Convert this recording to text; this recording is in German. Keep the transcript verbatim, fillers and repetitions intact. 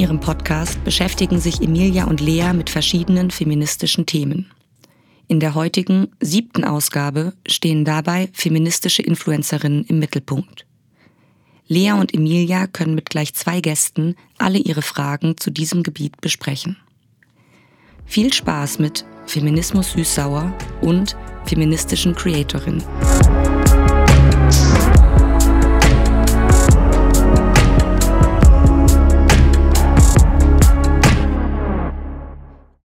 ihrem Podcast beschäftigen sich Emilia und Lea mit verschiedenen feministischen Themen. In der heutigen, siebten Ausgabe stehen dabei feministische Influencerinnen im Mittelpunkt. Lea und Emilia können mit gleich zwei Gästen alle ihre Fragen zu diesem Gebiet besprechen. Viel Spaß mit Feminismus süß-sauer und feministischen Creatorinnen.